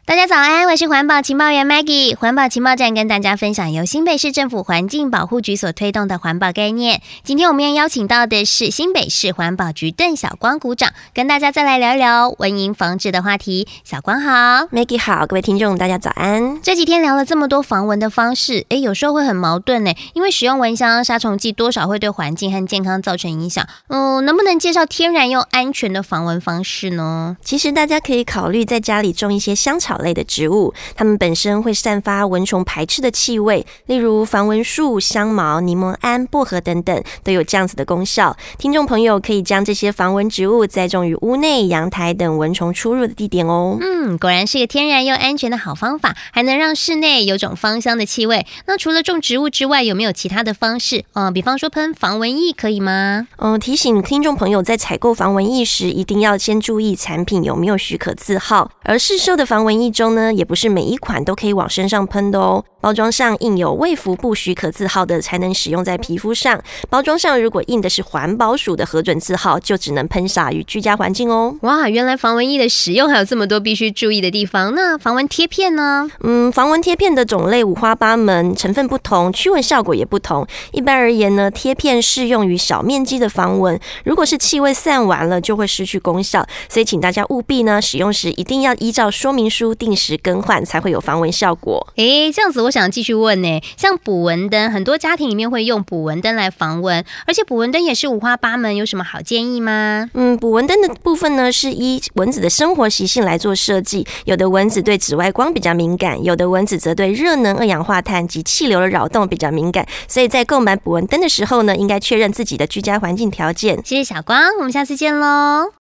大家早安，我是环保情报员 Maggie。环保情报站跟大家分享由新北市政府环境保护局所推动的环保概念。今天我们要邀请到的是新北市环保局邓晓光股长，跟大家再来聊一聊蚊蝇防治的话题。小光好 ，Maggie 好，各位听众大家早安。 这几天聊了这么多防蚊的方式，有时候会很矛盾呢，因为使用蚊香、杀虫剂多少会对环境和健康造成影响。能不能介绍天然又安全的防蚊方式呢？ 其实大家可以考虑在家里种一些香草类的植物，它们本身会散发蚊虫排斥的气味，例如防蚊树、香茅、柠檬桉、薄荷等等，都有这样子的功效。听众朋友可以将这些防蚊植物栽种于屋内、阳台等蚊虫出入的地点哦。 果然是个天然又安全的好方法，还能让室内有种芳香的气味。那除了种植物之外，有没有其他的方式？比方说喷防蚊液可以吗？ 提醒听众朋友在采购防蚊液时，一定要先注意产品有没有许可字号。而市售的防蚊液中呢，也不是每一款都可以往身上喷的哦。包装上印有卫福部许可字号的才能使用在皮肤上，包装上如果印的是环保署的核准字号，就只能喷洒于居家环境哦。 哇，原来防蚊液的使用还有这么多必须注意的地方。那防蚊贴片呢？ 防蚊贴片的种类五花八门，成分不同，驱蚊效果也不同。一般而言呢，贴片适用于小面积的防蚊，如果是气味散完了，就会失去功效。所以请大家务必呢，使用时一定要依照说明书定时更换，才会有防蚊效果。 这样子我想继续问呢，像捕蚊灯，很多家庭里面会用捕蚊灯来防蚊，而且捕蚊灯也是五花八门，有什么好建议吗？ 捕蚊灯的部分呢，是依蚊子的生活习性来做设计。有的蚊子对紫外光比较敏感，有的蚊子则对热能、二氧化碳及气流的扰动比较敏感。所以在购买捕蚊灯的时候呢，应该确认自己的居家环境条件。 谢谢小光，我们下次见喽。